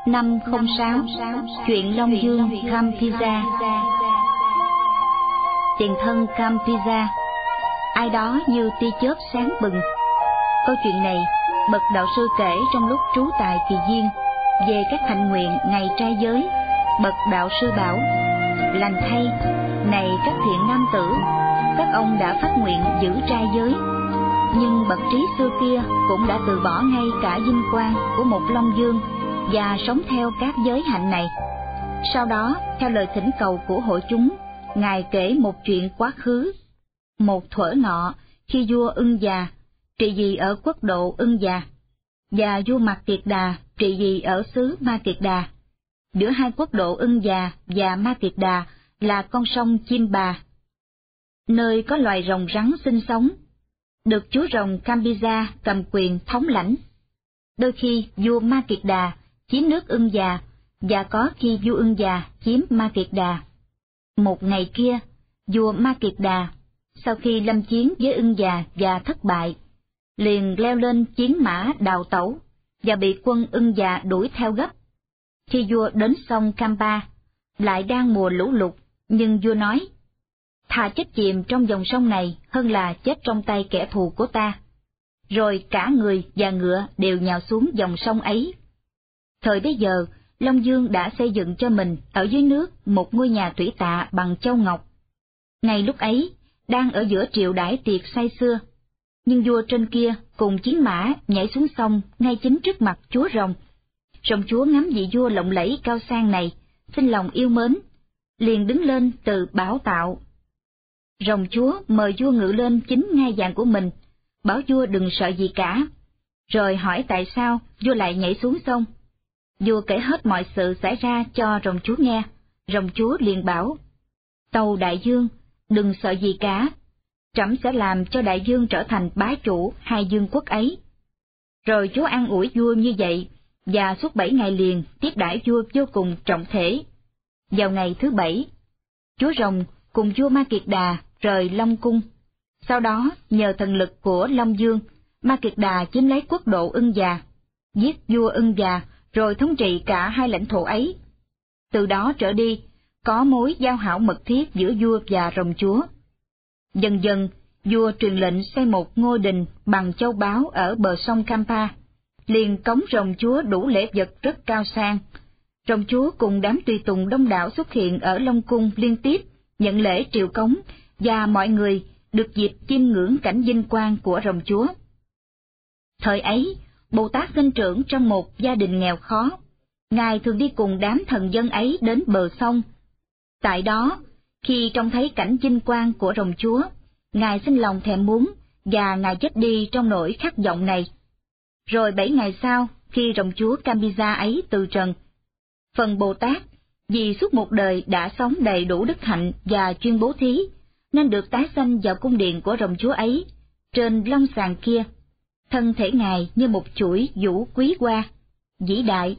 Năm 06, chuyện Long Dương Campiza. Tiền thân Campiza, ai đó như tia chớp sáng bừng. Câu chuyện này bậc đạo sư kể trong lúc trú tại Kỳ Viên về các hạnh nguyện ngày trai giới. Bậc đạo sư bảo: lành thay, này các thiện nam tử, các ông đã phát nguyện giữ trai giới. Nhưng bậc trí xưa kia cũng đã từ bỏ ngay cả vinh quang của một Long Dương và sống theo các giới hạnh này. Sau đó, theo lời thỉnh cầu của hội chúng, Ngài kể một chuyện quá khứ. Một thuở nọ, khi vua Ưng Già trị vì ở quốc độ Ưng Già, và vua Mạc Kiệt Đà trị vì ở xứ Ma Kiệt Đà. Giữa hai quốc độ Ưng Già và Ma Kiệt Đà là con sông Chim Bà, nơi có loài rồng rắn sinh sống, được chúa rồng Campiza cầm quyền thống lãnh. Đôi khi vua Ma Kiệt Đà chiếm nước Ưng Già, và có khi vua Ưng Già chiếm Ma Kiệt Đà. Một ngày kia, vua Ma Kiệt Đà, sau khi lâm chiến với Ưng Già và thất bại, liền leo lên chiến mã đào tẩu, và bị quân Ưng Già đuổi theo gấp. Khi vua đến sông Campa, lại đang mùa lũ lụt, nhưng vua nói: thà chết chìm trong dòng sông này hơn là chết trong tay kẻ thù của ta. Rồi cả người và ngựa đều nhào xuống dòng sông ấy. Thời bấy giờ, Long Dương đã xây dựng cho mình ở dưới nước một ngôi nhà thủy tạ bằng châu ngọc. Ngay lúc ấy, đang ở giữa triều đãi tiệc say sưa, nhưng vua trên kia cùng chiến mã nhảy xuống sông ngay chính trước mặt chúa rồng. Rồng chúa ngắm vị vua lộng lẫy cao sang này, sinh lòng yêu mến, liền đứng lên từ bảo tạo. Rồng chúa mời vua ngự lên chính ngai vàng của mình, bảo vua đừng sợ gì cả, rồi hỏi tại sao vua lại nhảy xuống sông. Vua kể hết mọi sự xảy ra cho rồng chúa nghe. Rồng chúa liền bảo: tâu đại vương, đừng sợ gì cả, trẫm sẽ làm cho đại vương trở thành bá chủ hai vương quốc ấy. Rồi chúa an ủi vua như vậy, và suốt 7 ngày liền tiếp đãi vua vô cùng trọng thể. Vào ngày thứ 7, chúa rồng cùng vua Ma Kiệt Đà rời Long Cung. Sau đó, nhờ thần lực của Long Dương, Ma Kiệt Đà chiếm lấy quốc độ Ưng Già, giết vua Ưng Già, rồi thống trị cả hai lãnh thổ ấy. Từ đó trở đi, có mối giao hảo mật thiết giữa vua và rồng chúa. Dần dần, vua truyền lệnh xây một ngôi đình bằng châu báu ở bờ sông Campa, liền cống rồng chúa đủ lễ vật rất cao sang. Rồng chúa cùng đám tùy tùng đông đảo xuất hiện ở Long Cung liên tiếp nhận lễ triều cống, và mọi người được dịp chiêm ngưỡng cảnh vinh quang của rồng chúa. Thời ấy, Bồ Tát sinh trưởng trong một gia đình nghèo khó. Ngài thường đi cùng đám thần dân ấy đến bờ sông. Tại đó, khi trông thấy cảnh vinh quang của rồng chúa, Ngài sinh lòng thèm muốn, và Ngài chết đi trong nỗi khát vọng này. Rồi 7 ngày sau, khi rồng chúa Campiza ấy từ trần, phần Bồ Tát, vì suốt một đời đã sống đầy đủ đức hạnh và chuyên bố thí, nên được tái sanh vào cung điện của rồng chúa ấy, trên long sàng kia. Thân thể Ngài như một chuỗi vũ quý hoa, vĩ đại.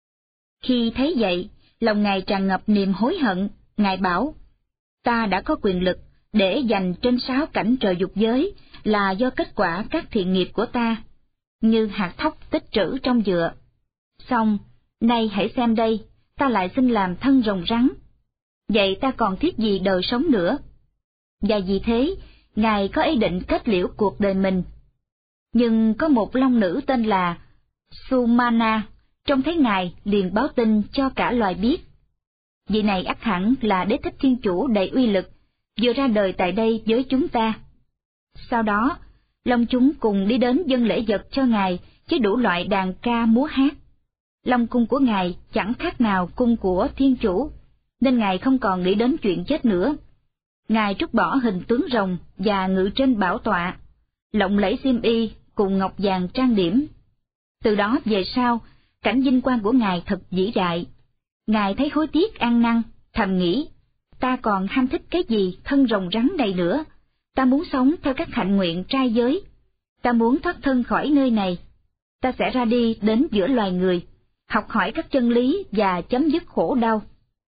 Khi thấy vậy, lòng Ngài tràn ngập niềm hối hận. Ngài bảo: ta đã có quyền lực để giành trên 6 cảnh trời dục giới là do kết quả các thiện nghiệp của ta, như hạt thóc tích trữ trong dựa. Xong, nay hãy xem đây, ta lại xin làm thân rồng rắn. Vậy ta còn thiết gì đời sống nữa? Và vì thế, Ngài có ý định kết liễu cuộc đời mình. Nhưng có một long nữ tên là Sumana, trông thấy Ngài liền báo tin cho cả loài biết. Vị này ắt hẳn là Đế Thích Thiên Chủ đầy uy lực, vừa ra đời tại đây với chúng ta. Sau đó, long chúng cùng đi đến dâng lễ vật cho Ngài với đủ loại đàn ca múa hát. Long cung của Ngài chẳng khác nào cung của Thiên Chủ, nên Ngài không còn nghĩ đến chuyện chết nữa. Ngài trút bỏ hình tướng rồng và ngự trên bảo tọa, lộng lẫy xiêm y cùng ngọc vàng trang điểm. Từ đó về sau, cảnh vinh quang của Ngài thật vĩ đại. Ngài thấy hối tiếc ăn năn, thầm nghĩ: ta còn ham thích cái gì thân rồng rắn này nữa? Ta muốn sống theo các hạnh nguyện trai giới. Ta muốn thoát thân khỏi nơi này. Ta sẽ ra đi đến giữa loài người, học hỏi các chân lý và chấm dứt khổ đau.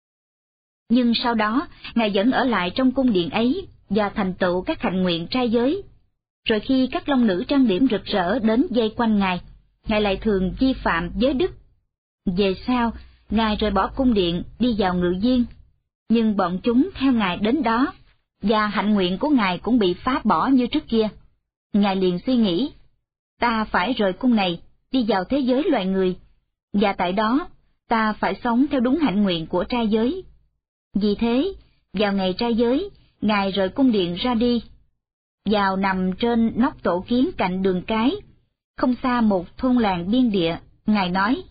Nhưng sau đó, Ngài vẫn ở lại trong cung điện ấy và thành tựu các hạnh nguyện trai giới. Rồi khi các long nữ trang điểm rực rỡ đến vây quanh Ngài lại thường vi phạm giới đức. Về sau, ngài rời bỏ cung điện đi vào ngự viên, nhưng bọn chúng theo ngài đến đó, và hạnh nguyện của ngài cũng bị phá bỏ như trước kia. Ngài liền suy nghĩ, ta phải rời cung này, đi vào thế giới loài người, và tại đó ta phải sống theo đúng hạnh nguyện của trai giới. Vì thế, vào ngày trai giới, ngài rời cung điện ra đi, vào nằm trên nóc tổ kiến cạnh đường cái, không xa một thôn làng biên địa. Ngài nói,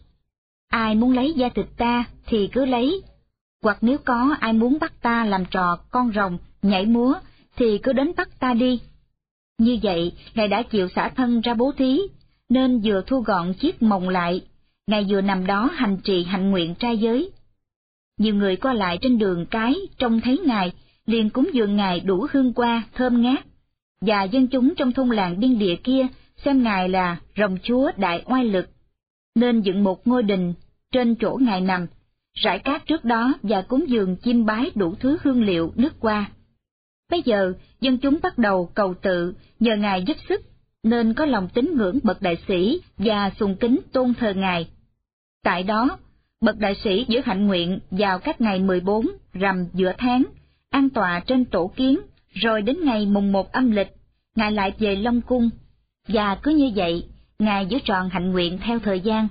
ai muốn lấy da thịt ta thì cứ lấy, hoặc nếu có ai muốn bắt ta làm trò con rồng nhảy múa thì cứ đến bắt ta đi. Như vậy, ngài đã chịu xả thân ra bố thí, nên vừa thu gọn chiếc mồng lại, ngài vừa nằm đó hành trì hạnh nguyện trai giới. Nhiều người qua lại trên đường cái trông thấy ngài, liền cúng dường ngài đủ hương hoa thơm ngát, và dân chúng trong thôn làng biên địa kia xem ngài là rồng chúa đại oai lực, nên dựng một ngôi đình trên chỗ ngài nằm, rải cát trước đó và cúng dường chiêm bái đủ thứ hương liệu nước hoa. Bây giờ, dân chúng bắt đầu cầu tự nhờ ngài giúp sức, nên có lòng tín ngưỡng bậc đại sĩ và sùng kính tôn thờ ngài. Tại đó, bậc đại sĩ giữ hạnh nguyện vào các ngày 14 rằm giữa tháng, an tọa trên tổ kiến, rồi đến ngày mùng 1 âm lịch, ngài lại về Long Cung, và cứ như vậy, ngài giữ trọn hạnh nguyện theo thời gian.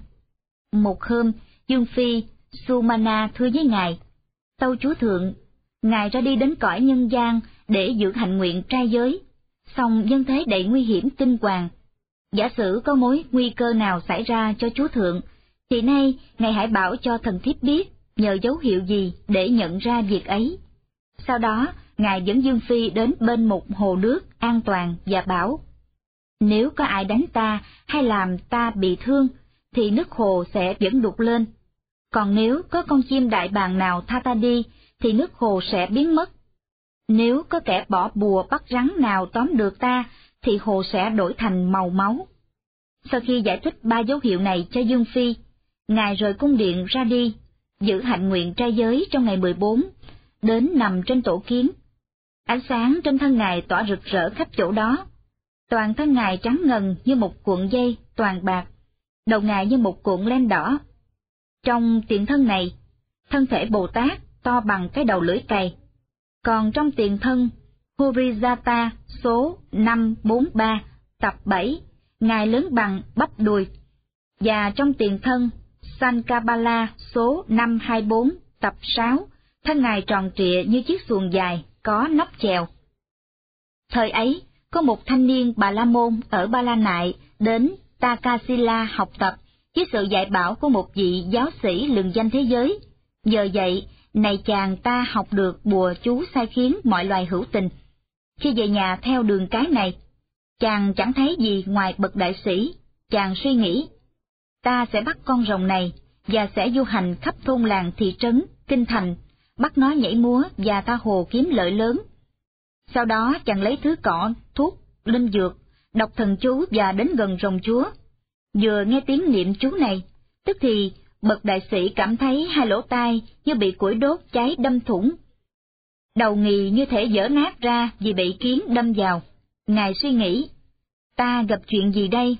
Một hôm, Dương Phi Sumana thưa với ngài, tâu chúa thượng, ngài ra đi đến cõi nhân gian để giữ hạnh nguyện trai giới, song nhân thế đầy nguy hiểm kinh hoàng. Giả sử có mối nguy cơ nào xảy ra cho chúa thượng, thì nay ngài hãy bảo cho thần thiếp biết nhờ dấu hiệu gì để nhận ra việc ấy. Sau đó, ngài dẫn Dương Phi đến bên một hồ nước an toàn và bảo, nếu có ai đánh ta hay làm ta bị thương, thì nước hồ sẽ vẫn đục lên. Còn nếu có con chim đại bàng nào tha ta đi, thì nước hồ sẽ biến mất. Nếu có kẻ bỏ bùa bắt rắn nào tóm được ta, thì hồ sẽ đổi thành màu máu. Sau khi giải thích 3 dấu hiệu này cho Dương Phi, ngài rời cung điện ra đi, giữ hạnh nguyện trai giới trong ngày 14, đến nằm trên tổ kiến. Ánh sáng trên thân ngài tỏa rực rỡ khắp chỗ đó. Toàn thân ngài trắng ngần như một cuộn dây toàn bạc, đầu ngài như một cuộn len đỏ. Trong tiền thân này, thân thể Bồ Tát to bằng cái đầu lưỡi cày, còn trong tiền thân Hurijata số 543 tập 7, ngài lớn bằng bắp đùi, và trong tiền thân Sankapala số 524 tập 6, thân ngài tròn trịa như chiếc xuồng dài có nóc chèo. Thời ấy, có một thanh niên Bà La Môn ở Ba La Nại đến Takasila học tập, với sự dạy bảo của một vị giáo sĩ lừng danh thế giới. Nhờ vậy, này chàng ta học được bùa chú sai khiến mọi loài hữu tình. Khi về nhà theo đường cái này, chàng chẳng thấy gì ngoài bậc đại sĩ. Chàng suy nghĩ, ta sẽ bắt con rồng này và sẽ du hành khắp thôn làng thị trấn, kinh thành, bắt nó nhảy múa và tha hồ kiếm lợi lớn. Sau đó chàng lấy thứ cỏ, thuốc, linh dược, đọc thần chú và đến gần rồng chúa. Vừa nghe tiếng niệm chú này, tức thì bậc đại sĩ cảm thấy hai lỗ tai như bị củi đốt cháy đâm thủng. Đầu ngì như thể vỡ nát ra vì bị kiến đâm vào. Ngài suy nghĩ, ta gặp chuyện gì đây?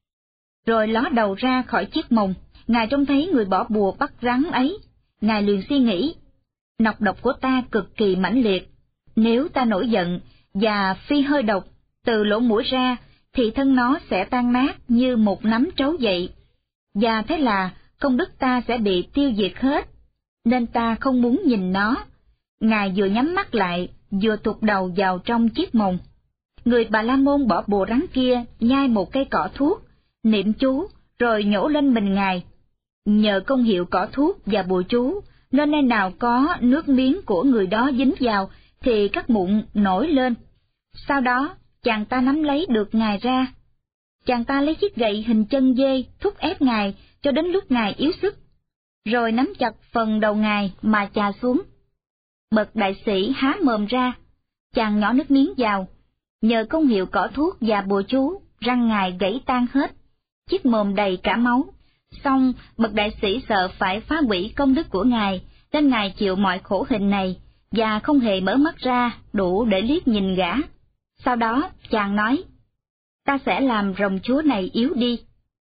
Rồi ló đầu ra khỏi chiếc mồng, ngài trông thấy người bỏ bùa bắt rắn ấy. Ngài liền suy nghĩ, nọc độc của ta cực kỳ mãnh liệt. Nếu ta nổi giận và phi hơi độc từ lỗ mũi ra, thì thân nó sẽ tan nát như một nắm trấu vậy, và thế là công đức ta sẽ bị tiêu diệt hết, nên ta không muốn nhìn nó. Ngài vừa nhắm mắt lại, vừa tụt đầu vào trong chiếc mồng. Người Bà La Môn bỏ bùa rắn kia nhai một cây cỏ thuốc, niệm chú, rồi nhổ lên mình ngài. Nhờ công hiệu cỏ thuốc và bùa chú, nên nơi nào có nước miếng của người đó dính vào, thì các mụn nổi lên. Sau đó, chàng ta nắm lấy được ngài ra. Chàng ta lấy chiếc gậy hình chân dê thúc ép ngài cho đến lúc ngài yếu sức, rồi nắm chặt phần đầu ngài mà chà xuống. Bậc đại sĩ há mồm ra, chàng nhỏ nước miếng vào. Nhờ công hiệu cỏ thuốc và bùa chú, răng ngài gãy tan hết, chiếc mồm đầy cả máu. Song bậc đại sĩ sợ phải phá hủy công đức của ngài, nên ngài chịu mọi khổ hình này, và không hề mở mắt ra đủ để liếc nhìn gã. Sau đó chàng nói, ta sẽ làm rồng chúa này yếu đi.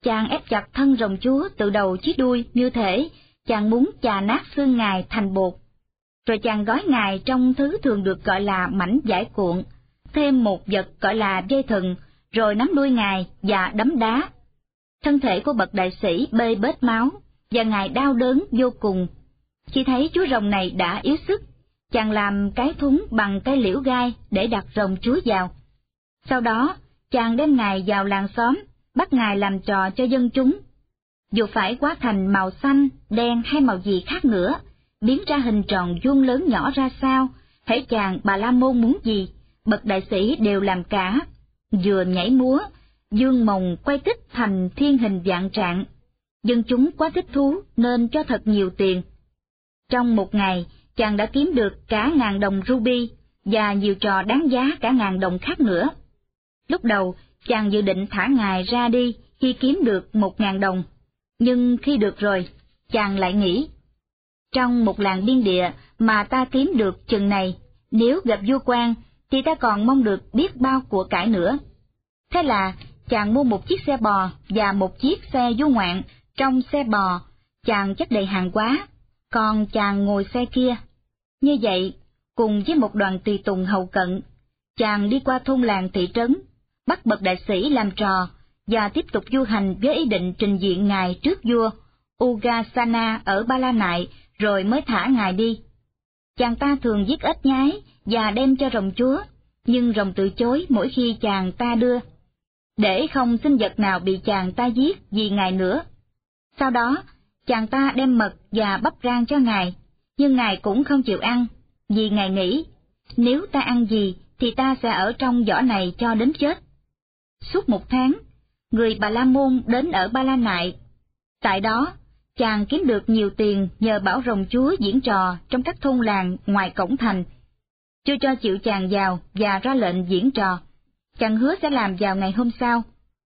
Chàng ép chặt thân rồng chúa từ đầu chí đuôi, như thể chàng muốn chà nát xương ngài thành bột. Rồi chàng gói ngài trong thứ thường được gọi là mảnh vải cuộn, thêm một vật gọi là dây thừng, rồi nắm đuôi ngài và đấm đá. Thân thể của bậc đại sĩ bê bết máu, và ngài đau đớn vô cùng. Khi thấy chú rồng này đã yếu sức, chàng làm cái thúng bằng cây liễu gai để đặt rồng chúa vào. Sau đó, chàng đem ngài vào làng xóm, bắt ngài làm trò cho dân chúng. Dù phải hóa thành màu xanh, đen hay màu gì khác nữa, biến ra hình tròn vuông lớn nhỏ ra sao, hễ chàng Bà La Môn muốn gì, bậc đại sĩ đều làm cả, vừa nhảy múa, dương mồng quay tích thành thiên hình vạn trạng. Dân chúng quá thích thú nên cho thật nhiều tiền. Trong một ngày, chàng đã kiếm được cả 1000 đồng ruby và nhiều trò đáng giá cả 1000 đồng khác nữa. Lúc đầu, chàng dự định thả ngài ra đi khi kiếm được 1000 đồng, nhưng khi được rồi, chàng lại nghĩ, trong một làng biên địa mà ta kiếm được chừng này, nếu gặp vua quan thì ta còn mong được biết bao của cải nữa. Thế là chàng mua một chiếc xe bò và một chiếc xe du ngoạn. Trong xe bò, chàng chất đầy hàng hóa, còn chàng ngồi xe kia. Như vậy, cùng với một đoàn tùy tùng hầu cận, chàng đi qua thôn làng thị trấn, bắt bậc đại sĩ làm trò, và tiếp tục du hành với ý định trình diện ngài trước vua Ugasana ở Ba La Nại, rồi mới thả ngài đi. Chàng ta thường giết ếch nhái và đem cho rồng chúa, nhưng rồng từ chối mỗi khi chàng ta đưa, để không sinh vật nào bị chàng ta giết vì ngài nữa. Sau đó, chàng ta đem mật và bắp rang cho ngài, nhưng ngài cũng không chịu ăn, vì ngài nghĩ, nếu ta ăn gì thì ta sẽ ở trong vỏ này cho đến chết. Suốt 1 tháng, người Bà La Môn đến ở Ba La Nại. Tại đó, chàng kiếm được nhiều tiền nhờ bảo rồng chúa diễn trò trong các thôn làng ngoài cổng thành. Chưa cho chịu chàng vào và ra lệnh diễn trò. Chàng hứa sẽ làm vào ngày hôm sau,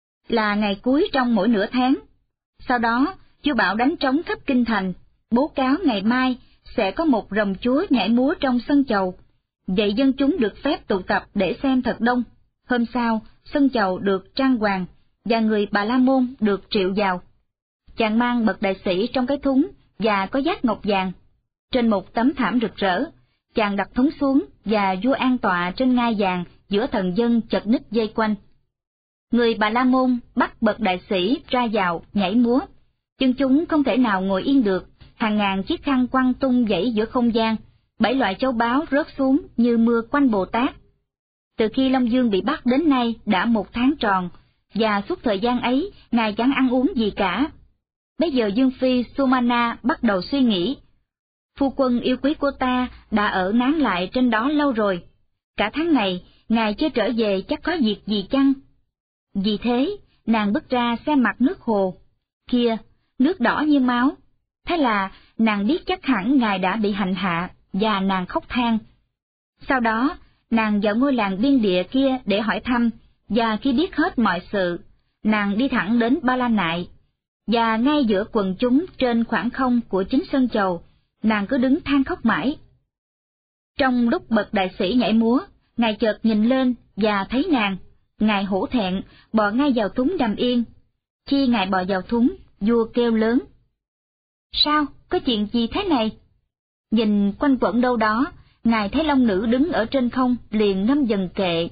là ngày cuối trong mỗi nửa tháng. Sau đó, vua bảo đánh trống khắp kinh thành, bố cáo ngày mai sẽ có một rồng chúa nhảy múa trong sân chầu. Vậy dân chúng được phép tụ tập để xem thật đông. Hôm sau, sân chầu được trang hoàng, và người Bà La Môn được triệu vào. Chàng mang bậc đại sĩ trong cái thúng và có giác ngọc vàng. Trên một tấm thảm rực rỡ, chàng đặt thúng xuống và vua an tọa trên ngai vàng giữa thần dân chật ních dây quanh. Người Bà La Môn bắt bậc đại sĩ ra vào nhảy múa. Dân chúng không thể nào ngồi yên được, hàng ngàn chiếc khăn quăng tung vẩy giữa không gian, 7 loại châu báu rớt xuống như mưa quanh Bồ Tát. Từ khi Long Dương bị bắt đến nay đã 1 tháng tròn, và suốt thời gian ấy ngài chẳng ăn uống gì cả. Bây giờ Dương Phi Sumana bắt đầu suy nghĩ, phu quân yêu quý của ta đã ở nán lại trên đó lâu rồi, cả tháng này ngài chưa trở về chắc có việc gì chăng? Vì thế, nàng bước ra xem mặt nước hồ, kia, nước đỏ như máu. Thế là nàng biết chắc hẳn ngài đã bị hành hạ, và nàng khóc than. Sau đó, nàng vào ngôi làng biên địa kia để hỏi thăm, và khi biết hết mọi sự, nàng đi thẳng đến Ba La Nại. Và ngay giữa quần chúng trên khoảng không của chính sân chầu, nàng cứ đứng than khóc mãi. Trong lúc bậc đại sĩ nhảy múa, ngài chợt nhìn lên và thấy nàng, ngài hổ thẹn, bò ngay vào thúng nằm yên. Khi ngài bò vào thúng, vua kêu lớn. Sao, có chuyện gì thế này? Nhìn quanh quẩn đâu đó, ngài thấy long nữ đứng ở trên không, liền ngâm dần kệ.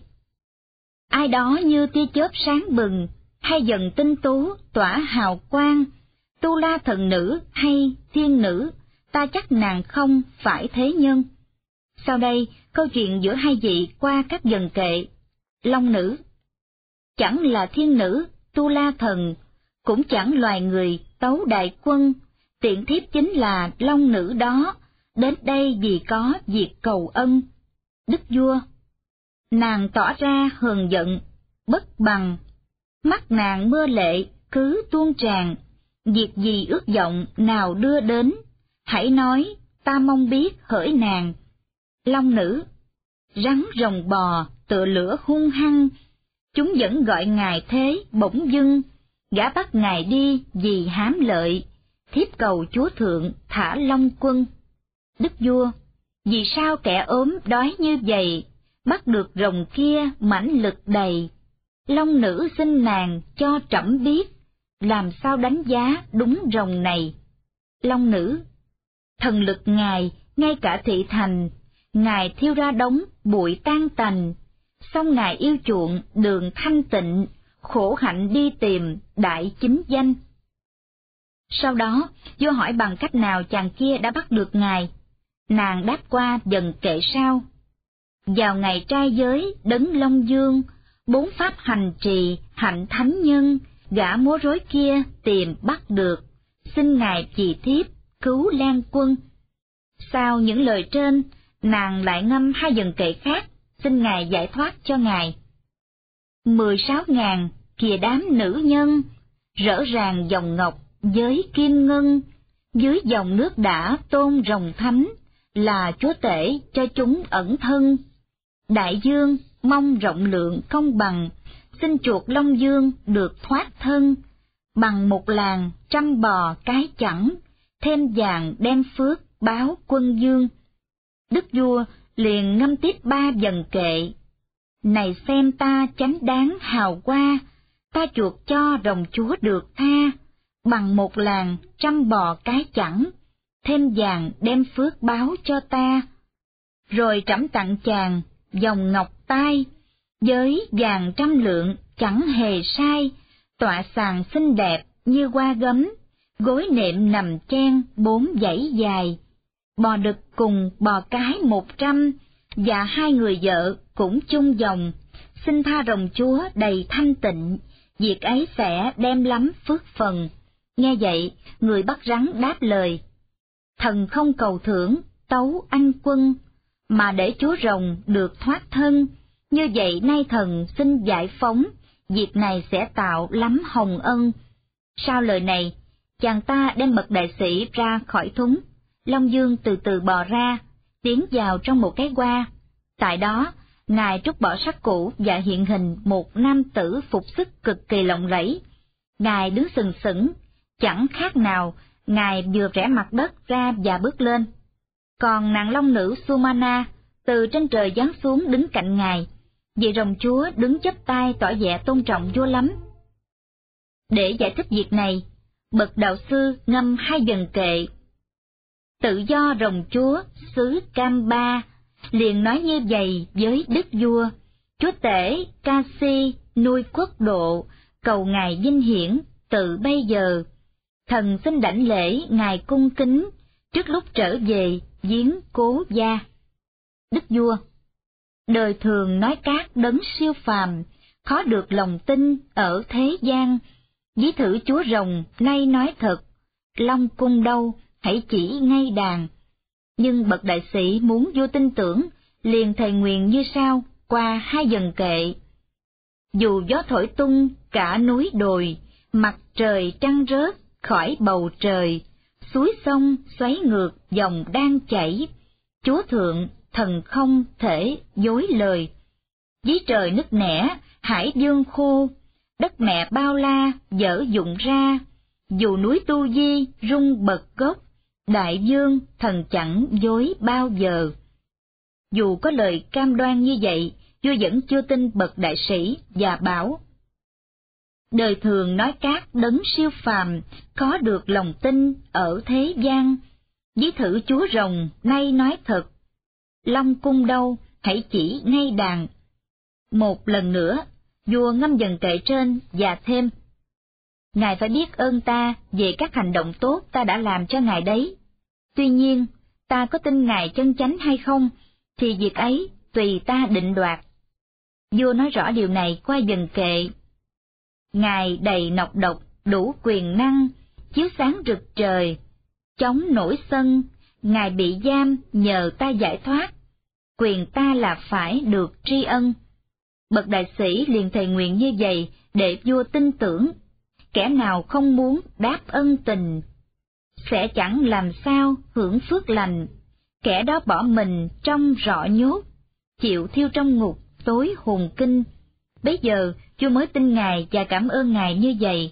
Ai đó như tia chớp sáng bừng, hay dần tinh tú, tỏa hào quang, tu la thần nữ hay thiên nữ, ta chắc nàng không phải thế nhân. Sau đây, câu chuyện giữa hai vị qua các dần kệ. Long nữ: chẳng là thiên nữ, tu la thần, cũng chẳng loài người, tấu đại quân, tiện thiếp chính là long nữ đó, đến đây vì có việc cầu ân. Đức vua: nàng tỏ ra hờn giận, bất bằng, mắt nàng mưa lệ cứ tuôn tràn, việc gì ước vọng nào đưa đến, hãy nói, ta mong biết hỡi nàng. Long nữ: rắn rồng bò tựa lửa hung hăng, chúng vẫn gọi ngài thế bỗng dưng, gã bắt ngài đi vì hám lợi, thiếp cầu chúa thượng thả long quân. Đức vua: vì sao kẻ ốm đói như vậy, bắt được rồng kia mãnh lực đầy. Long nữ xin nàng cho trẫm biết, làm sao đánh giá đúng rồng này? Long Nữ: thần lực Ngài, ngay cả thị thành, Ngài thiêu ra đống bụi tan tành, song Ngài yêu chuộng đường thanh tịnh, khổ hạnh đi tìm đại chính danh. Sau đó, vua hỏi bằng cách nào chàng kia đã bắt được Ngài. Nàng đáp qua dần kệ sau: vào ngày trai giới đấng Long Dương, 4 pháp hành trì hạnh thánh nhân, gã múa rối kia tìm bắt được, xin Ngài trì thiếp cứu Lan Quân. Sau những lời trên, nàng lại ngâm 2 dần kệ khác, xin Ngài giải thoát cho Ngài. 16.000 kìa đám nữ nhân, rỡ ràng dòng ngọc với kim ngân, dưới dòng nước đã tôn rồng thánh, là chúa tể cho chúng ẩn thân. Đại dương mong rộng lượng công bằng, xin chuộc Long Dương được thoát thân, bằng một làng trăm bò cái chẳng, thêm vàng đem phước báo quân dương. Đức vua liền ngâm tiếp 3 dần kệ: này xem ta chánh đáng hào qua, ta chuộc cho rồng chúa được tha, bằng một làng trăm bò cái chẳng, thêm vàng đem phước báo cho ta. Rồi trẫm tặng chàng dòng ngọc tai, với vàng 100 lượng chẳng hề sai, tọa sàn xinh đẹp như hoa gấm, gối nệm nằm chen 4 dãy dài. Bò đực cùng bò cái 100, và 2 người vợ cũng chung dòng, xin tha rồng chúa đầy thanh tịnh, việc ấy sẽ đem lắm phước phần. Nghe vậy, người bắt rắn đáp lời: thần không cầu thưởng tấu anh quân, mà để chúa rồng được thoát thân, như vậy nay thần xin giải phóng, việc này sẽ tạo lắm hồng ân. Sau lời này, chàng ta đem bậc đại sĩ ra khỏi thúng. Long Dương từ từ bò ra, tiến vào trong một cái hoa. Tại đó, Ngài trút bỏ sắc cũ và hiện hình một nam tử phục sức cực kỳ lộng lẫy. Ngài đứng sừng sững, chẳng khác nào Ngài vừa rẽ mặt đất ra và bước lên. Còn nàng long nữ Sumana từ trên trời giáng xuống đứng cạnh Ngài, vị rồng chúa đứng chắp tay tỏ vẻ tôn trọng vua lắm. Để giải thích việc này, bậc đạo sư ngâm 2 dần kệ: tự do rồng chúa xứ Cam Ba, liền nói như vậy với đức vua: chúa tể Ca Si nuôi quốc độ, cầu Ngài vinh hiển từ bây giờ. Thần xin đảnh lễ Ngài cung kính, trước lúc trở về viếng cố gia. Đức vua: đời thường nói các đấng siêu phàm, khó được lòng tin ở thế gian. Ví thử chúa rồng nay nói thật, Long cung đâu hãy chỉ ngay đàn. Nhưng bậc đại sĩ muốn vua tin tưởng, liền thề nguyện như sau qua 2 dần kệ: dù gió thổi tung cả núi đồi, mặt trời trăng rớt khỏi bầu trời, suối sông xoáy ngược dòng đang chảy, chúa thượng thần không thể dối lời. Ví trời nứt nẻ hải dương khô, đất mẹ bao la dở dụng ra, dù núi Tu Di rung bật gốc, đại dương thần chẳng dối bao giờ. Dù có lời cam đoan như vậy, vua vẫn chưa tin bậc đại sĩ và bảo: đời thường nói các đấng siêu phàm, khó được lòng tin ở thế gian. Ví thử chúa rồng nay nói thật, Long cung đâu hãy chỉ ngay đàn. Một lần nữa, vua ngâm dần kệ trên và thêm: Ngài phải biết ơn ta về các hành động tốt ta đã làm cho Ngài đấy. Tuy nhiên, ta có tin Ngài chân chánh hay không, thì việc ấy tùy ta định đoạt. Vua nói rõ điều này qua dần kệ: Ngài đầy nọc độc, đủ quyền năng, chiếu sáng rực trời, chống nổi sân, Ngài bị giam nhờ ta giải thoát, quyền ta là phải được tri ân. Bậc đại sĩ liền thề nguyện như vậy để vua tin tưởng. Kẻ nào không muốn đáp ân tình, sẽ chẳng làm sao hưởng phước lành. Kẻ đó bỏ mình trong rọ nhốt, chịu thiêu trong ngục tối hồn kinh. Bấy giờ vua mới tin Ngài và cảm ơn Ngài như vậy.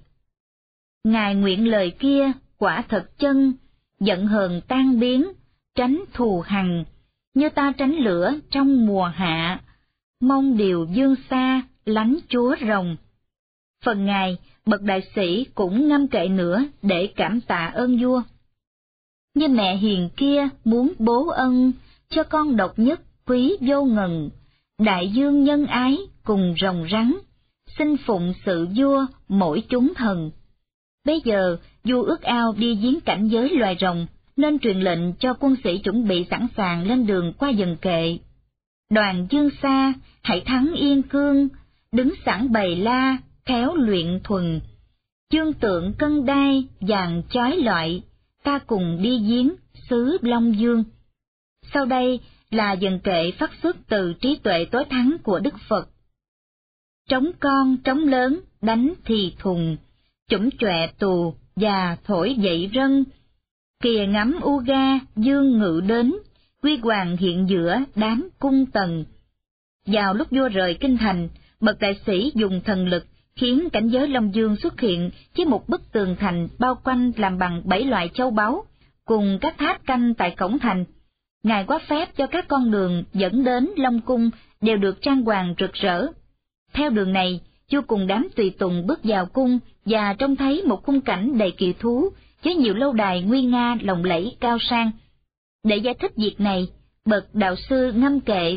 Ngài nguyện lời kia quả thật chân, giận hờn tan biến, tránh thù hằn, như ta tránh lửa trong mùa hạ, mong điều dương xa lánh chúa rồng. Phần Ngài bậc đại sĩ cũng ngâm kệ nữa để cảm tạ ơn vua. Như mẹ hiền kia muốn bố ân, cho con độc nhất quý vô ngần, đại dương nhân ái cùng rồng rắn, xin phụng sự vua mỗi chúng thần. Bây giờ vua ước ao đi viếng cảnh giới loài rồng, nên truyền lệnh cho quân sĩ chuẩn bị sẵn sàng lên đường qua dần kệ. Đoàn dương xa, hãy thắng yên cương, đứng sẵn bày la, khéo luyện thuần. Dương tượng cân đai, vàng chói lọi, ta cùng đi viếng xứ Long Dương. Sau đây là dần kệ phát xuất từ trí tuệ tối thắng của Đức Phật. Trống con trống lớn, đánh thì thùng, chủng chọe tù và thổi dậy rân. Kìa ngắm u ga dương ngự đến, quy hoàng hiện giữa đám cung tần. Vào lúc vua rời kinh thành, bậc đại sĩ dùng thần lực khiến cảnh giới Long Dương xuất hiện với một bức tường thành bao quanh làm bằng 7 loại châu báu, cùng các tháp canh tại cổng thành. Ngài quá phép cho các con đường dẫn đến Long Cung đều được trang hoàng rực rỡ. Theo đường này, vua cùng đám tùy tùng bước vào cung và trông thấy một khung cảnh đầy kỳ thú với nhiều lâu đài nguy nga lộng lẫy cao sang. Để giải thích việc này, bậc đạo sư ngâm kệ: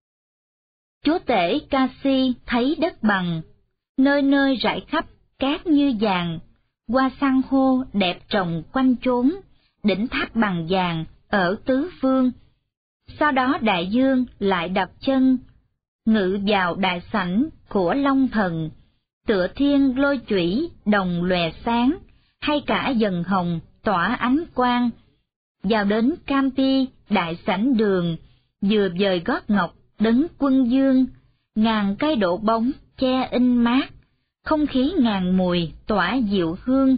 Chúa tể Ca Si thấy đất bằng, nơi nơi rải khắp cát như vàng, hoa san hô đẹp trồng quanh chốn, đỉnh tháp bằng vàng ở tứ phương. Sau đó đại dương lại đặt chân, ngự vào đại sảnh của Long Thần, tựa thiên lôi chủy đồng lòe sáng, hay cả dần hồng tỏa ánh quang. Vào đến Cam Pi đại sảnh đường, vừa dời gót ngọc đấng quân dương, ngàn cây độ bóng che in mát, không khí ngàn mùi tỏa diệu hương.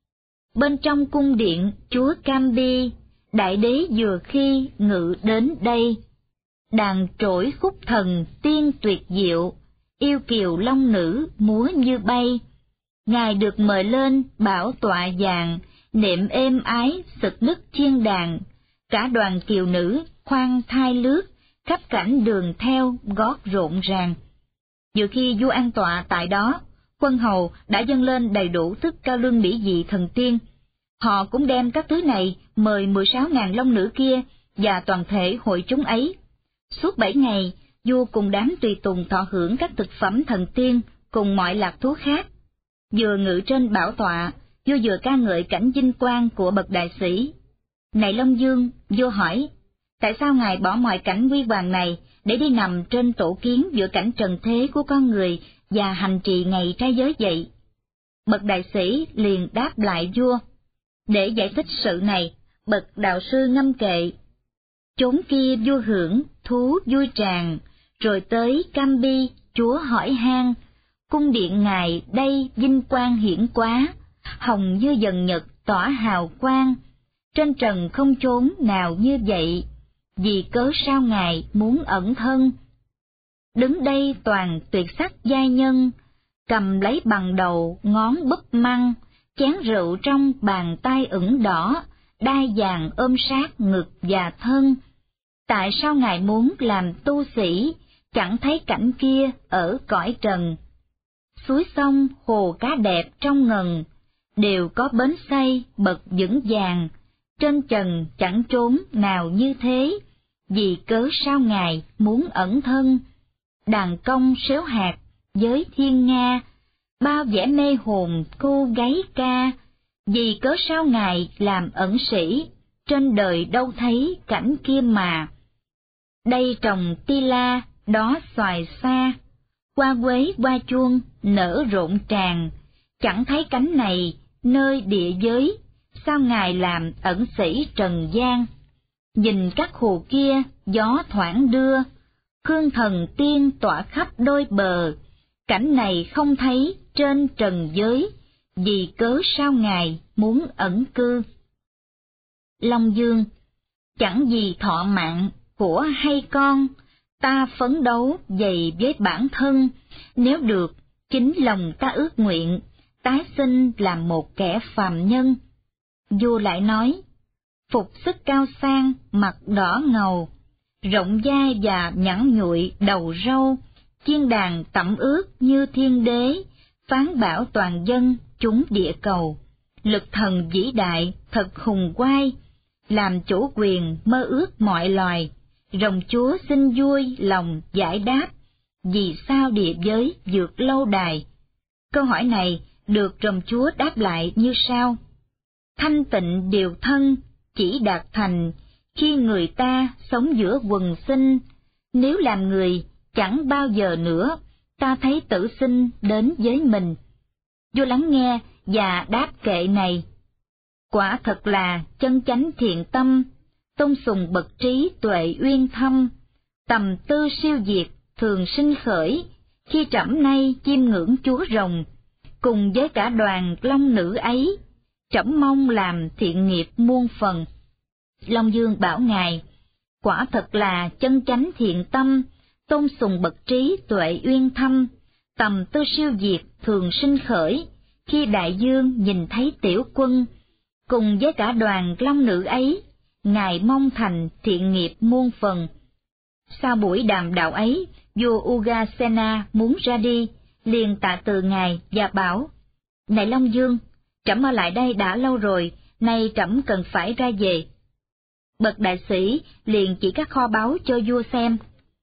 Bên trong cung điện chúa Cam Pi, đại đế vừa khi ngự đến đây. Đàn trỗi khúc thần tiên tuyệt diệu, yêu kiều long nữ múa như bay. Ngài được mời lên bảo tọa vàng, nệm êm ái sực nức chiên đàn. Cả đoàn kiều nữ khoan thai lướt, khắp cảnh đường theo gót rộn ràng. Vừa khi vua an tọa tại đó, quân hầu đã dâng lên đầy đủ thức cao lương mỹ vị thần tiên. Họ cũng đem các thứ này mời 16.000 long nữ kia và toàn thể hội chúng ấy. Suốt 7 ngày, vua cùng đám tùy tùng thọ hưởng các thực phẩm thần tiên cùng mọi lạc thú khác. Vừa ngự trên bảo tọa, vua vừa ca ngợi cảnh vinh quang của bậc đại sĩ. Này Long Dương, vua hỏi, tại sao ngài bỏ mọi cảnh huy hoàng này để đi nằm trên tổ kiến giữa cảnh trần thế của con người và hành trì ngày trai giới vậy? Bậc đại sĩ liền đáp lại vua. Để giải thích sự này, bậc đạo sư ngâm kệ: Chốn kia vua hưởng thú vui tràn, rồi tới Cam Pi chúa hỏi han, cung điện ngài đây vinh quang hiển quá, hồng như dần nhật tỏa hào quang. Trên trần không chốn nào như vậy, vì cớ sao ngài muốn ẩn thân? Đứng đây toàn tuyệt sắc giai nhân, cầm lấy bằng đầu ngón búp măng, chén rượu trong bàn tay ửng đỏ, đai vàng ôm sát ngực và thân. Tại sao ngài muốn làm tu sĩ, chẳng thấy cảnh kia ở cõi trần? Suối sông hồ cá đẹp trong ngần, đều có bến xây bậc vững vàng. Trên trần chẳng trốn nào như thế, vì cớ sao ngài muốn ẩn thân? Đàn công xéo hạt với thiên nga, bao vẻ mê hồn cô gáy ca. Vì cớ sao ngài làm ẩn sĩ, trên đời đâu thấy cảnh kia mà. Đây trồng ti la, đó xoài xa, hoa quế hoa chuông nở rộn tràn, chẳng thấy cánh này nơi địa giới, sao ngài làm ẩn sĩ trần gian? Nhìn các hồ kia gió thoảng đưa, hương thần tiên tỏa khắp đôi bờ, cảnh này không thấy trên trần giới, vì cớ sao ngài muốn ẩn cư? Long Dương: Chẳng vì thọ mạng của hay con, ta phấn đấu dày với bản thân, nếu được, chính lòng ta ước nguyện, tái sinh làm một kẻ phàm nhân. Vua lại nói: Phục sức cao sang, mặt đỏ ngầu, rộng vai và nhẵn nhụi đầu râu, chiên đàn tẩm ướt như thiên đế, phán bảo toàn dân chúng địa cầu, lực thần vĩ đại thật hùng oai, làm chủ quyền mơ ước mọi loài, rồng Chúa xin vui lòng giải đáp, vì sao địa giới vượt lâu đài? Câu hỏi này được rồng Chúa đáp lại như sau: thanh tịnh điều thân, chỉ đạt thành, khi người ta sống giữa quần sinh, nếu làm người chẳng bao giờ nữa, ta thấy tử sinh đến với mình. Vua lắng nghe và đáp kệ này: quả thật là chân chánh thiện tâm, tôn sùng bậc trí tuệ uyên thâm, tầm tư siêu việt thường sinh khởi, khi trẫm nay chiêm ngưỡng Chúa rồng, cùng với cả đoàn long nữ ấy, trẫm mong làm thiện nghiệp muôn phần. Long Dương bảo ngài: quả thật là chân chánh thiện tâm, tôn sùng bậc trí tuệ uyên thâm, tầm tư siêu việt thường sinh khởi, khi đại dương nhìn thấy tiểu quân, cùng với cả đoàn long nữ ấy, ngài mong thành thiện nghiệp muôn phần. Sau buổi đàm đạo ấy, vua Ugasena muốn ra đi, liền tạ từ ngài và bảo: này Long Dương, trẫm ở lại đây đã lâu rồi, nay trẫm cần phải ra về. Bậc đại sĩ liền chỉ các kho báu cho vua xem,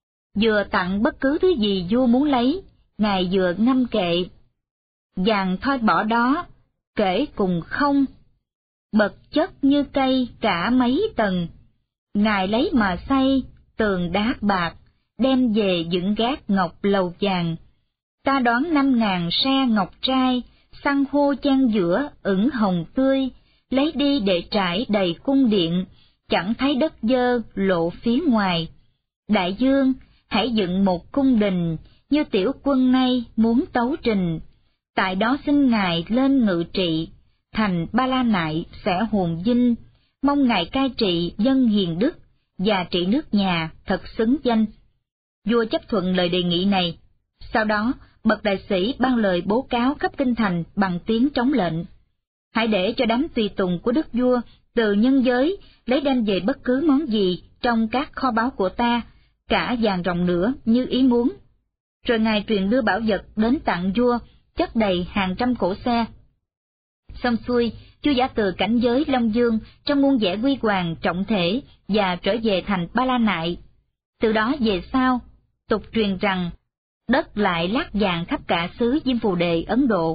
vừa tặng bất cứ thứ gì vua muốn lấy, ngài vừa ngâm kệ: vàng thoi bỏ đó, kể cùng không, bậc chất như cây cả mấy tầng, ngài lấy mà xây tường đá bạc, đem về dựng gác ngọc lầu vàng. Ta đoán 5.000 xe ngọc trai, san hô chan giữa ửng hồng tươi, lấy đi để trải đầy cung điện, chẳng thấy đất dơ lộ phía ngoài. Đại dương, hãy dựng một cung đình, như tiểu quân nay muốn tấu trình, tại đó xin ngài lên ngự trị, thành Ba La Nại sẽ hồn vinh, mong ngài cai trị dân hiền đức và trị nước nhà thật xứng danh. Vua chấp thuận lời đề nghị này. Sau đó, bậc đại sĩ ban lời bố cáo khắp kinh thành bằng tiếng trống lệnh: hãy để cho đám tùy tùng của đức vua từ nhân giới lấy đem về bất cứ món gì trong các kho báu của ta, cả vàng ròng nữa như ý muốn. Rồi ngài truyền đưa bảo vật đến tặng vua, chất đầy hàng trăm cỗ xe. Xong xuôi, vua giả từ cảnh giới Long Dương trong muôn vẻ huy hoàng trọng thể và trở về thành Ba La Nại. Từ đó về sau, tục truyền rằng đất lại lát vàng khắp cả xứ Diêm Phù Đề Ấn Độ.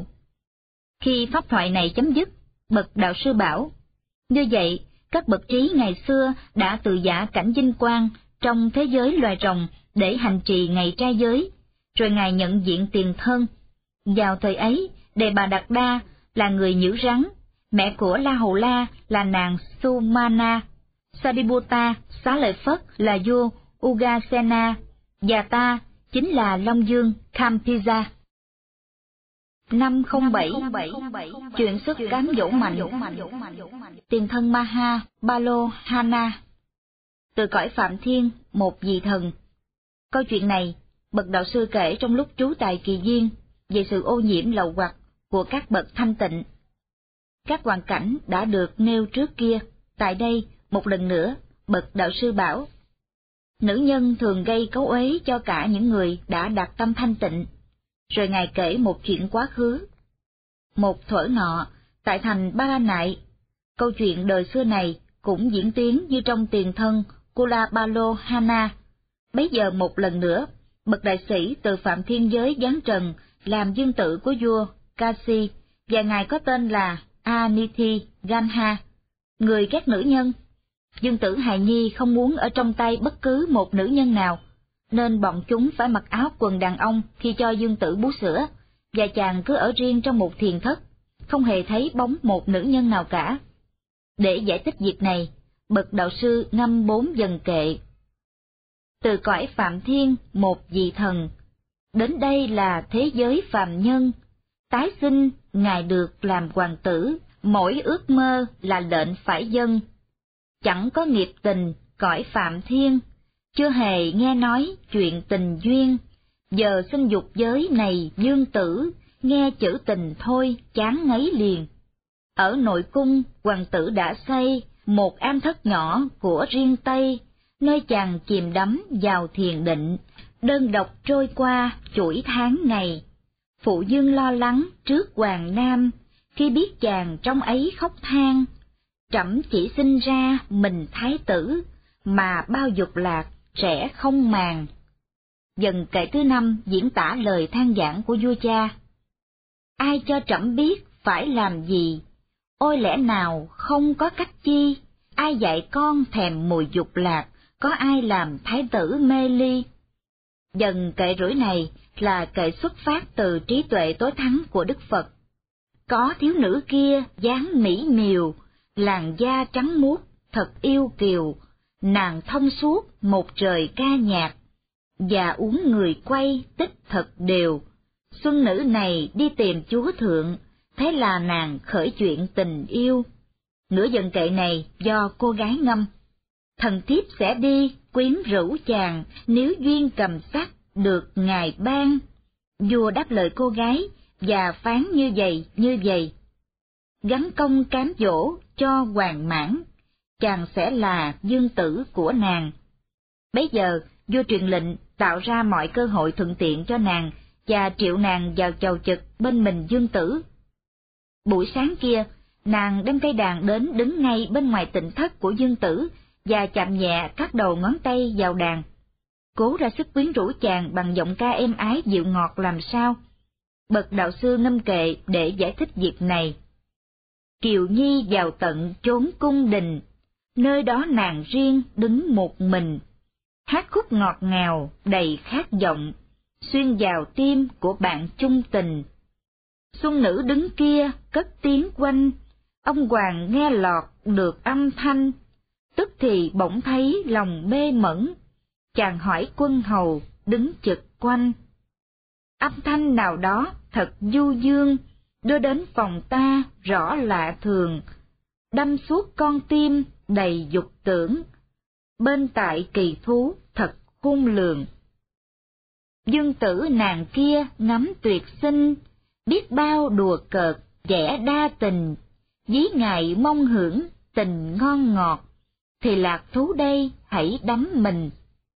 Khi pháp thoại này chấm dứt, bậc đạo sư bảo: như vậy, các bậc trí ngày xưa đã từ giả cảnh vinh quang trong thế giới loài rồng để hành trì ngày trai giới, rồi ngài nhận diện tiền thân. Vào thời ấy, Đề Bà Đạt Đa là người nhử rắn, mẹ của La Hầu La là nàng Sumana, Sariputta xá lợi Phất là vua Ugasena, và ta chính là Long Dương Khampiza. 507 chuyện xuất cám dỗ mạnh. Tiền thân Maha Balohana, từ cõi Phạm Thiên, một vị thần. Câu chuyện này bậc đạo sư kể trong lúc trú tại Kỳ Viên về sự ô nhiễm lậu hoặc của các bậc thanh tịnh. Các hoàn cảnh đã được nêu trước kia, tại đây một lần nữa bậc đạo sư bảo: nữ nhân thường gây cấu uế cho cả những người đã đạt tâm thanh tịnh. Rồi ngài kể một chuyện quá khứ. Một thuở nọ, tại thành Ba La Nại, câu chuyện đời xưa này cũng diễn tiến như trong tiền thân Kula Balohana. Bấy giờ một lần nữa, bậc đại sĩ từ Phạm Thiên giới giáng trần làm dương tử của vua Kasi, và ngài có tên là Anithi Ganha, người ghét nữ nhân. Dương tử hài nhi không muốn ở trong tay bất cứ một nữ nhân nào, nên bọn chúng phải mặc áo quần đàn ông khi cho dương tử bú sữa, và chàng cứ ở riêng trong một thiền thất, không hề thấy bóng một nữ nhân nào cả. Để giải thích việc này, bậc đạo sư ngâm 4 dần kệ. Từ cõi Phạm Thiên một vị thần, đến đây là thế giới phàm nhân, tái sinh ngài được làm hoàng tử, mỗi ước mơ là lệnh phải dâng. Chẳng có nghiệp tình cõi Phạm Thiên, chưa hề nghe nói chuyện tình duyên, giờ sinh dục giới này dương tử, nghe chữ tình thôi chán ngấy liền. Ở nội cung hoàng tử đã xây một am thất nhỏ của riêng Tây, nơi chàng chìm đắm vào thiền định, đơn độc trôi qua chuỗi tháng ngày. Phụ Dương lo lắng trước Hoàng Nam, khi biết chàng trong ấy khóc than. Trẫm chỉ sinh ra mình thái tử, mà bao dục lạc trẻ không màng. Dần kệ thứ 5 diễn tả lời than vãn của vua cha. Ai cho trẫm biết phải làm gì? Ôi lẽ nào không có cách chi? Ai dạy con thèm mùi dục lạc? Có ai làm thái tử mê ly? Dần kệ rủi này là kệ xuất phát từ trí tuệ tối thắng của Đức Phật. Có thiếu nữ kia dáng mỹ miều, làn da trắng muốt, thật yêu kiều, nàng thông suốt một trời ca nhạc, và uống người quay tích thật đều. Xuân nữ này đi tìm chúa thượng, thế là nàng khởi chuyện tình yêu. Nửa dần kệ này do cô gái ngâm. Thần thiếp sẽ đi quyến rũ chàng, nếu duyên cầm sắc được ngài ban. Vua đáp lời cô gái và phán như vậy. Gắn công cám dỗ cho hoàng mãn, chàng sẽ là dương tử của nàng. Bấy giờ vua truyền lệnh tạo ra mọi cơ hội thuận tiện cho nàng và triệu nàng vào chầu trực bên mình dương tử. Buổi sáng kia, nàng đem cây đàn đến đứng ngay bên ngoài tịnh thất của dương tử và chạm nhẹ các đầu ngón tay vào đàn, cố ra sức quyến rũ chàng bằng giọng ca êm ái dịu ngọt làm sao. Bậc đạo sư ngâm kệ để giải thích việc này. Kiều Nhi vào tận chốn cung đình, nơi đó nàng riêng đứng một mình, hát khúc ngọt ngào đầy khát vọng, xuyên vào tim của bạn chung tình. Xuân nữ đứng kia cất tiếng quanh, ông hoàng nghe lọt được âm thanh, tức thì bỗng thấy lòng mê mẩn, chàng hỏi quân hầu đứng trực quanh. Âm thanh nào đó thật du dương, đưa đến phòng ta rõ lạ thường, đâm suốt con tim đầy dục tưởng, bên tại kỳ thú thật khôn lường. Dương tử nàng kia ngắm tuyệt xinh, biết bao đùa cợt vẻ đa tình, dí ngài mong hưởng tình ngon ngọt, thì lạc thú đây hãy đắm mình.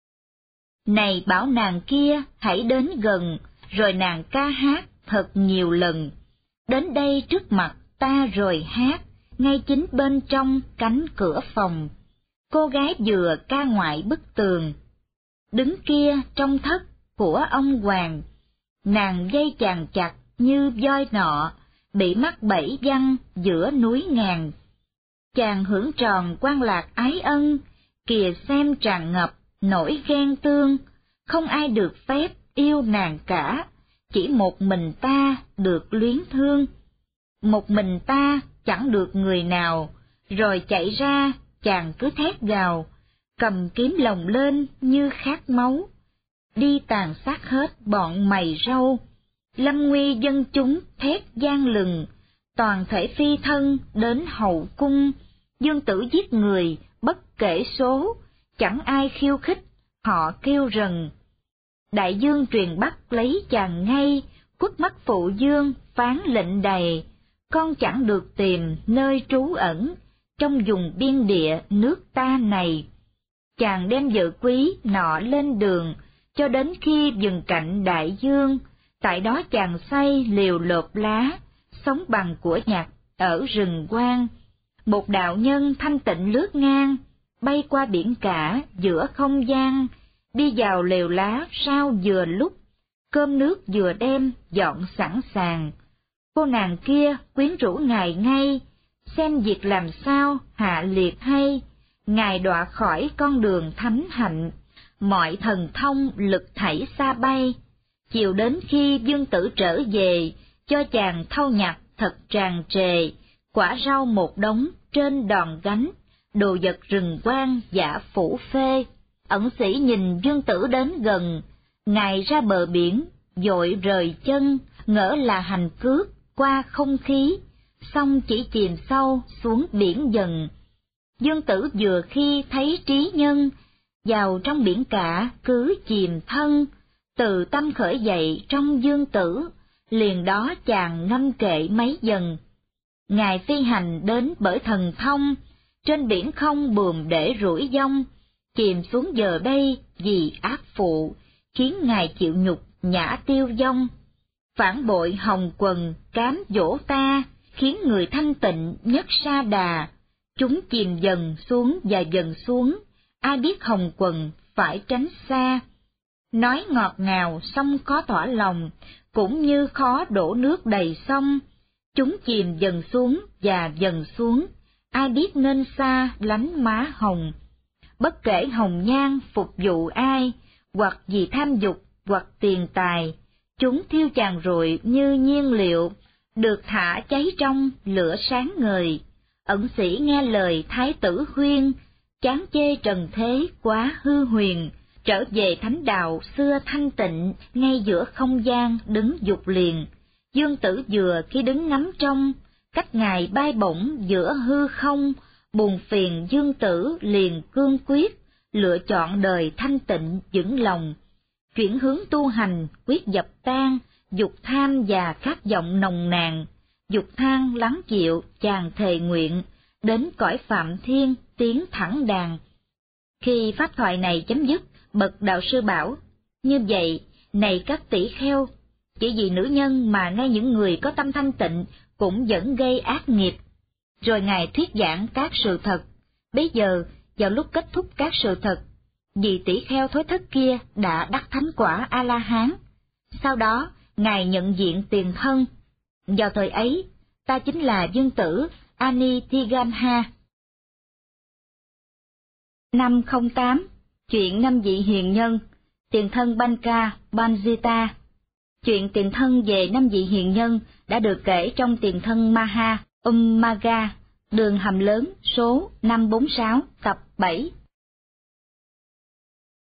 Này bảo nàng kia hãy đến gần, rồi nàng ca hát thật nhiều lần, đến đây trước mặt ta rồi hát, ngay chính bên trong cánh cửa phòng. Cô gái vừa ca ngoại bức tường, đứng kia trong thất của ông hoàng, nàng dây chàng chặt như voi nọ, bị mắc bẫy văng giữa núi ngàn. Chàng hưởng tròn quan lạc ái ân, kìa xem tràn ngập nỗi ghen tương, không ai được phép yêu nàng cả, chỉ một mình ta được luyến thương. Một mình ta chẳng được người nào, rồi chạy ra chàng cứ thét gào, cầm kiếm lồng lên như khát máu, đi tàn sát hết bọn mày râu. Lâm nguy dân chúng thét gian lừng, toàn thể phi thân đến hậu cung, dương tử giết người bất kể số, chẳng ai khiêu khích, họ kêu rần. Đại dương truyền bắt lấy chàng ngay, quất mắt phụ dương phán lệnh đầy, con chẳng được tìm nơi trú ẩn, trong vùng biên địa nước ta này. Chàng đem vợ quý nọ lên đường, cho đến khi dừng cạnh đại dương, tại đó chàng xây liều lộp lá, sống bằng của nhặt ở rừng quang. Một đạo nhân thanh tịnh lướt ngang, bay qua biển cả giữa không gian, đi vào lều lá sao vừa lúc, cơm nước vừa đem dọn sẵn sàng. Cô nàng kia quyến rũ ngài ngay, xem việc làm sao hạ liệt hay, ngài đọa khỏi con đường thánh hạnh, mọi thần thông lực thảy xa bay. Chiều đến khi dương tử trở về, cho chàng thâu nhặt thật tràn trề, quả rau một đống trên đòn gánh, đồ vật rừng quang giả phủ phê. Ẩn sĩ nhìn dương tử đến gần, ngài ra bờ biển, vội rời chân, ngỡ là hành cước qua không khí, xong chỉ chìm sâu xuống biển dần. Dương tử vừa khi thấy trí nhân, vào trong biển cả cứ chìm thân, từ tâm khởi dậy trong dương tử, liền đó chàng ngâm kệ mấy dần. Ngài phi hành đến bởi thần thông, trên biển không buồm để rủi dông, chìm xuống giờ đây vì ác phụ, khiến ngài chịu nhục nhã tiêu vong. phản bội hồng quần, cám dỗ ta, khiến người thanh tịnh nhất sa đà. Chúng chìm dần xuống và dần xuống, ai biết hồng quần phải tránh xa. Nói ngọt ngào song khó tỏa lòng, cũng như khó đổ nước đầy sông. Chúng chìm dần xuống và dần xuống, ai biết nên xa lánh má hồng. Bất kể hồng nhan phục vụ ai, hoặc vì tham dục, hoặc tiền tài, chúng thiêu chàng rụi như nhiên liệu, được thả cháy trong lửa sáng ngời. Ẩn sĩ nghe lời thái tử khuyên, chán chê trần thế quá hư huyền, trở về thánh đạo xưa thanh tịnh, ngay giữa không gian đứng dục liền. Dương Tử vừa khi đứng ngắm trong, cách ngài bay bổng giữa hư không, buồn phiền Dương Tử liền cương quyết, lựa chọn đời thanh tịnh vững lòng. Chuyển hướng tu hành quyết dập tan, dục tham và khát vọng nồng nàn. Dục than lắng chịu chàng thề nguyện, đến cõi Phạm Thiên tiến thẳng đàng. Khi pháp thoại này chấm dứt, bậc đạo sư bảo, như vậy, này các tỷ kheo, chỉ vì nữ nhân mà ngay những người có tâm thanh tịnh cũng vẫn gây ác nghiệp. Rồi ngài thuyết giảng các sự thật. Bấy giờ, vào lúc kết thúc các sự thật, vị tỷ kheo thối thất kia đã đắc thánh quả A-la-hán. Sau đó, ngài nhận diện tiền thân. Vào thời ấy, ta chính là Dương Tử Anitigandha. 508. Chuyện 5 vị hiền nhân, tiền thân Banka Banjita. Chuyện tiền thân về 5 vị hiền nhân đã được kể trong tiền thân Maha Ummaga, đường hầm lớn số 546, tập 7.